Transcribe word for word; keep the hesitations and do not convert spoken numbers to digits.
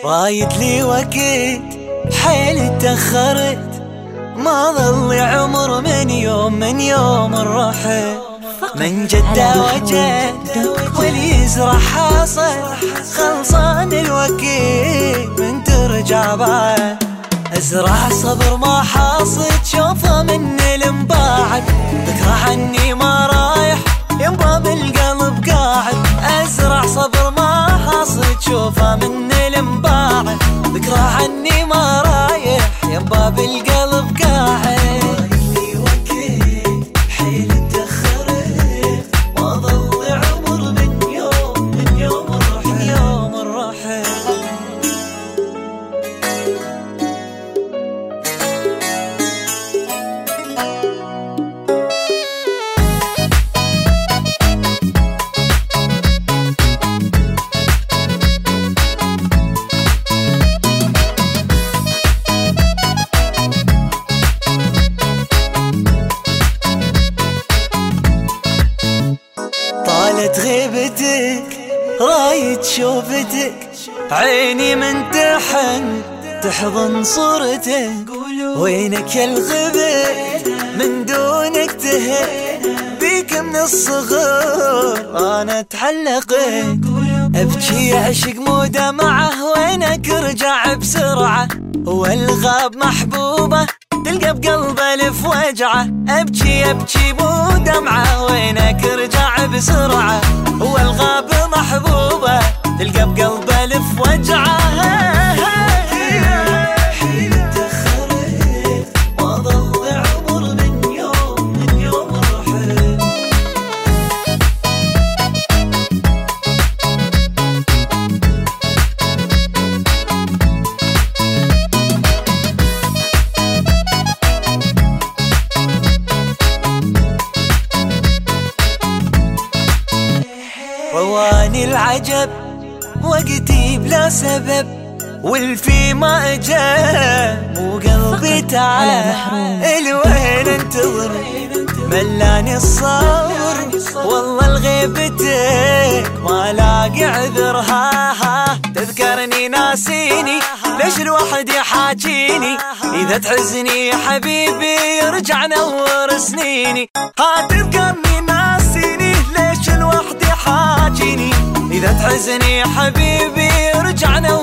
رايد لي وقت حيل تأخرت، ما ظل عمر من يوم من يوم الرحل. من جدة وجد واللي يزرع حاصل، خلصان الوكيل من ترجع بعد. ازرع صبر ما حاصل تشوفه من المباعد، ذكرى عني ما رايح ينبا بالقلب قاعد. ازرع صبر ما حاصل تشوفه من المباعد، ذكرى عني ما رايح ينبا بالقلب قاعد. طالت غيبتك رايد شوفتك، عيني من تحن تحضن صورتك. وينك يا الغبت من دونك تهت، بيك من الصغر انا تعلقت. ابكي عشق مو دمعه وينك ارجع بسرعه، والغاب محبوبه تلقى بقلبه الف وجعه. ابكي ابكي مو دمعه وينك ارجع بسرعه، والغاب محبوبه تلقى بقلبه الف وجعه. رواني العجب وقتي بلا سبب، والفي ما اجا مو قلبي تعب. الوين انتظر ملاني الصبر، والله الغيبتك ما لاقي عذر. ها ها تذكرني ناسيني ليش الواحد يحاجيني، اذا تحزني يا حبيبي يرجع نور سنيني. ها تذكرني ناسيني ليش الواحد يحاجيني، إذا تحزني يا حبيبي يرجع نور